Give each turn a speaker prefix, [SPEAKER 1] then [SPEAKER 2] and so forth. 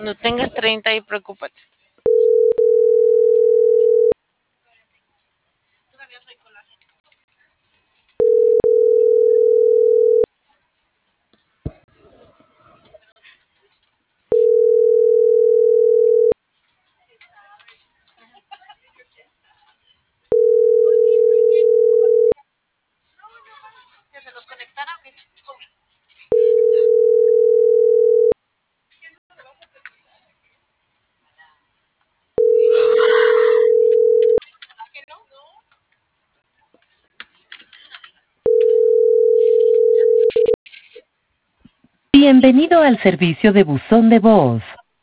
[SPEAKER 1] Cuando tengas 30 y preocúpate. ¿Que se los conectara o qué?
[SPEAKER 2] Bienvenido al servicio de buzón de voz.